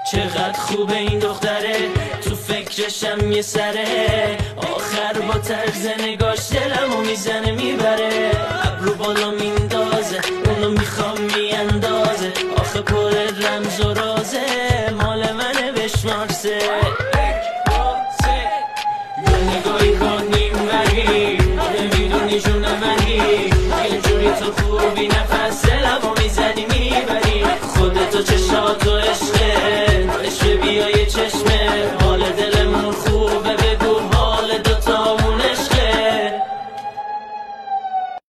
چقدر خوبه این دختره، تو فکرشم یه سره. آخر با طرز نگاش دلمو میزنه میبره. ابرو بالا میندازه، اونو میخوام میاندازه. آخه پر رمز و رازه، مال منه بشمارسه. یه نگاهی کنیم ولی نمیدونی جون منی، اینجوری تو خوبی نفر